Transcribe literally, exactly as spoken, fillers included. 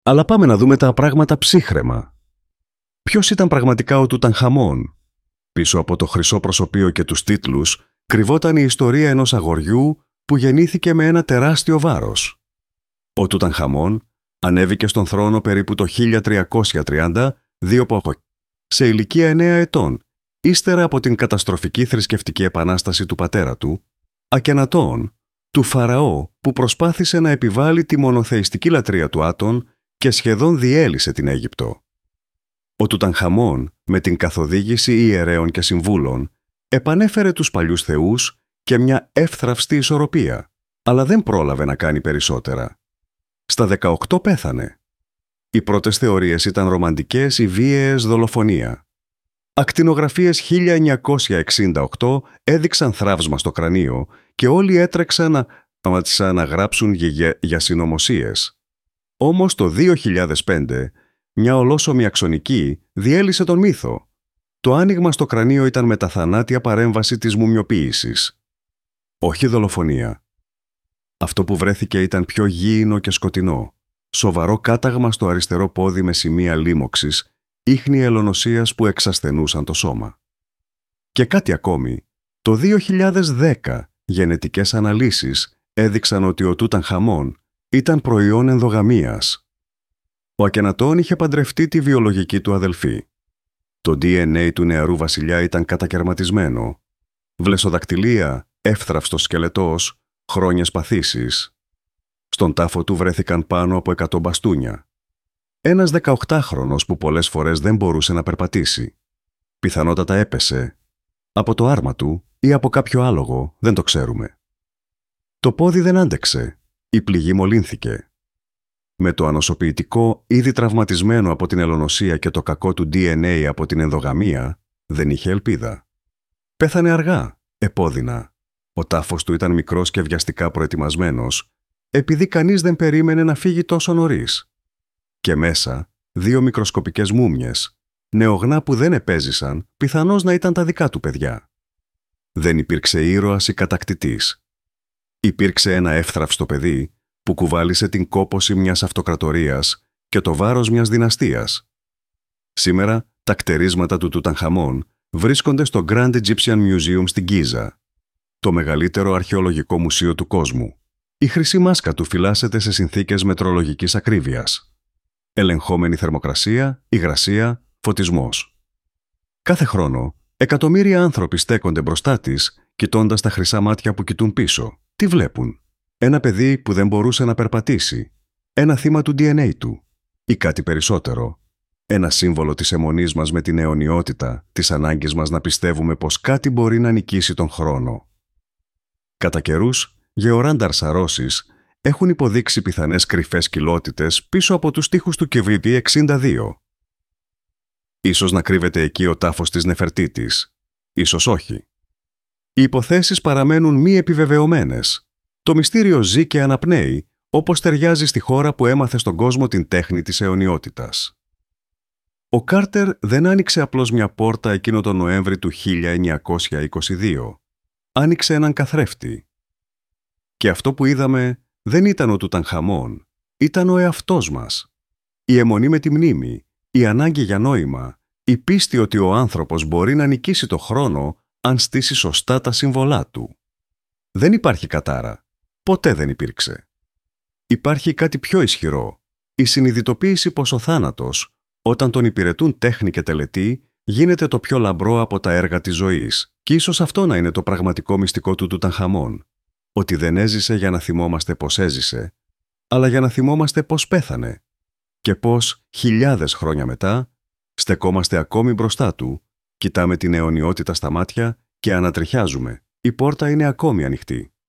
Αλλά πάμε να δούμε τα πράγματα ψύχραιμα. Ποιος ήταν πραγματικά ο Τουτανχαμών? Πίσω από το χρυσό προσωπείο και τους τίτλους κρυβόταν η ιστορία ενός αγοριού που γεννήθηκε με ένα τεράστιο βάρος. Ο Τουτανχαμών ανέβηκε στον θρόνο περίπου το χίλια τριακόσια τριάντα δύο σε ηλικία εννέα ετών, ύστερα από την καταστροφική θρησκευτική επανάσταση του πατέρα του, Ακενατών, του Φαραώ που προσπάθησε να επιβάλει τη μονοθεϊστική λατρεία του Άτων και σχεδόν διέλυσε την Αίγυπτο. Ο Τουτανχαμών, με την καθοδήγηση ιερέων και συμβούλων, επανέφερε τους παλιούς θεούς και μια εύθραυστη ισορροπία, αλλά δεν πρόλαβε να κάνει περισσότερα. Στα δεκαοκτώ πέθανε. Οι πρώτες θεωρίες ήταν ρομαντικές ή βίαιες δολοφονία. Ακτινογραφίες χίλια εννιακόσια εξήντα οκτώ έδειξαν θραύσμα στο κρανίο και όλοι έτρεξαν να, να, να γράψουν για, για συνωμοσίες. Όμως το δύο χιλιάδες πέντε μια ολόσωμη αξονική διέλυσε τον μύθο. Το άνοιγμα στο κρανίο ήταν μεταθανάτια παρέμβαση της μουμιοποίησης. Όχι δολοφονία. Αυτό που βρέθηκε ήταν πιο γήινο και σκοτεινό. Σοβαρό κάταγμα στο αριστερό πόδι με σημεία λίμωξης, ίχνη ελονοσίας που εξασθενούσαν το σώμα. Και κάτι ακόμη. Το δύο χιλιάδες δέκα γενετικές αναλύσεις έδειξαν ότι ο Τουτανχαμών ήταν προϊόν ενδογαμίας. Ο Ακενατών είχε παντρευτεί τη βιολογική του αδελφή. Το ντι εν έι του νεαρού βασιλιά ήταν κατακερματισμένο. Βλεσοδακτυλία, εύθραυστος σκελετός, χρόνιες παθήσεις. Στον τάφο του βρέθηκαν πάνω από εκατό μπαστούνια. Ένας δεκαοκτάχρονος που πολλές φορές δεν μπορούσε να περπατήσει. Πιθανότατα έπεσε. Από το άρμα του ή από κάποιο άλογο, δεν το ξέρουμε. Το πόδι δεν άντεξε. Η πληγή μολύνθηκε. Με το ανοσοποιητικό ήδη τραυματισμένο από την ελονοσία και το κακό του ντι εν έι από την ενδογαμία, δεν είχε ελπίδα. Πέθανε αργά, επώδυνα. Ο τάφος του ήταν μικρός και βιαστικά προετοιμασμένος, επειδή κανείς δεν περίμενε να φύγει τόσο νωρίς. Και μέσα, δύο μικροσκοπικές μούμιες, νεογνά που δεν επέζησαν, πιθανώς να ήταν τα δικά του παιδιά. Δεν υπήρξε ήρωας ή κατακτητής. Υπήρξε ένα εύθραυστο παιδί που κουβάλισε την κόπωση μιας αυτοκρατορίας και το βάρος μιας δυναστείας. Σήμερα, τα κτερίσματα του Τουτανχαμών βρίσκονται στο Grand Egyptian Museum στην Γκίζα, το μεγαλύτερο αρχαιολογικό μουσείο του κόσμου. Η χρυσή μάσκα του φυλάσσεται σε συνθήκες μετρολογικής ακρίβειας. Ελεγχόμενη θερμοκρασία, υγρασία, φωτισμός. Κάθε χρόνο, εκατομμύρια άνθρωποι στέκονται μπροστά της, κοιτώντας τα χρυσά μάτια που κοιτούν πίσω. Τι βλέπουν? Ένα παιδί που δεν μπορούσε να περπατήσει. Ένα θύμα του ντι εν έι του. Ή κάτι περισσότερο. Ένα σύμβολο της αιμονής μας με την αιωνιότητα, της ανάγκης μας να πιστεύουμε πως κάτι μπορεί να νικήσει τον χρόνο. Κατά καιρούς, γεωράνταρ σαρώσεις έχουν υποδείξει πιθανές κρυφές κοιλότητες πίσω από τους τοίχους του κέι βι βι εξήντα δύο. Ίσως να κρύβεται εκεί ο τάφος της Νεφερτίτης. Ίσως όχι. Οι υποθέσεις παραμένουν μη επιβεβαιωμένες. Το μυστήριο ζει και αναπνέει, όπως ταιριάζει στη χώρα που έμαθε στον κόσμο την τέχνη της αιωνιότητας. Ο Κάρτερ δεν άνοιξε απλώς μια πόρτα εκείνο τον Νοέμβρη του χίλια εννιακόσια είκοσι δύο. Άνοιξε έναν καθρέφτη. Και αυτό που είδαμε δεν ήταν ο Τουτανχαμών, ήταν ο εαυτός μας. Η αιμονή με τη μνήμη, η ανάγκη για νόημα, η πίστη ότι ο άνθρωπος μπορεί να νικήσει το χρόνο αν στήσει σωστά τα σύμβολά του. Δεν υπάρχει κατάρα. Ποτέ δεν υπήρξε. Υπάρχει κάτι πιο ισχυρό. Η συνειδητοποίηση πως ο θάνατος, όταν τον υπηρετούν τέχνη και τελετή, γίνεται το πιο λαμπρό από τα έργα της ζωής. Και ίσως αυτό να είναι το πραγματικό μυστικό του Τουτανχαμών. Ότι δεν έζησε για να θυμόμαστε πως έζησε, αλλά για να θυμόμαστε πως πέθανε. Και πως, χιλιάδες χρόνια μετά, στεκόμαστε ακόμη μπροστά του, κοιτάμε την αιωνιότητα στα μάτια και ανατριχιάζουμε. Η πόρτα είναι ακόμη ανοιχτή.